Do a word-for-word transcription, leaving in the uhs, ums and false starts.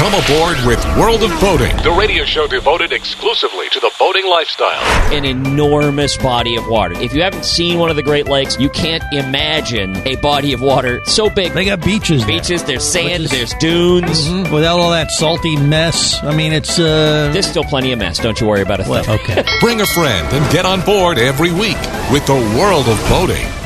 Come aboard with World of Boating, the radio show devoted exclusively to the boating lifestyle. An enormous body of water. If you haven't seen one of the Great Lakes, you can't imagine a body of water so big. They got beaches. Beaches, there. there's sand, Is, there's dunes. Mm-hmm, without all that salty mess. I mean, it's... Uh... There's still plenty of mess. Don't you worry about a thing. Well, okay. Bring a friend and get on board every week with the World of Boating.